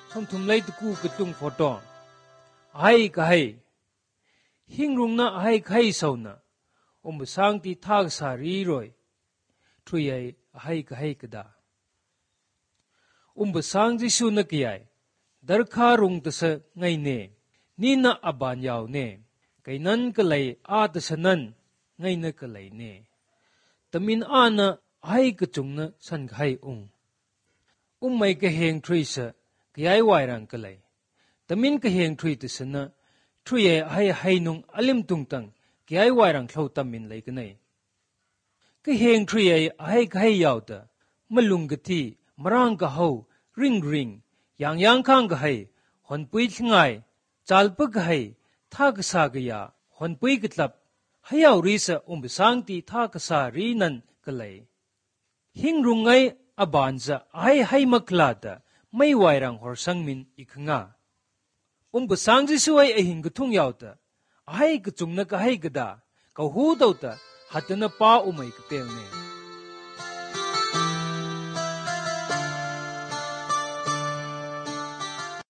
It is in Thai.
ทมทุมไลตะกูกระตุงฟอตองไอ้กะให้หิงรุงนะไอ้ไข่เสานะบสังที่ทากสารีรอยทุยไอ้กะให้กระดาบสังที่สุนักยัยดาร์คารุงตะสะไงเน่นี่นะอบานยาวเน่ไกนันก็เลยอาตสนันไงนะก็เลยเน่ตมินอานะไอ้กะจุงนะสันไข่ไม่กะเฮงทรีสะกยายวายรังก็เลยตมินกะเฮงทรีตสนะทุยไอ้นุงอลิมตุงตังกยายวายรังเขาตมินเลยกันเน่กะเฮงทรีไอ้กะให้ยาวตะมลุงกะที่มรังกะเฮาริงยังข้างกะให้หอนปุยทิ้งไงจัลปกะให้ทากษากะยาหอนปุยกะตับให้ยาวรีสะบสังที่ทากษารีนันก็เลยหิงรุงไงอบานจะให้มักลาดะไม่ไหวรังหอสังมินอีกงาบสังจิสวยหิงกทุ่งยาวตะให้กจุงนักให้กะดากะหูดาวตะหัตนะป้าไม่กเตลเน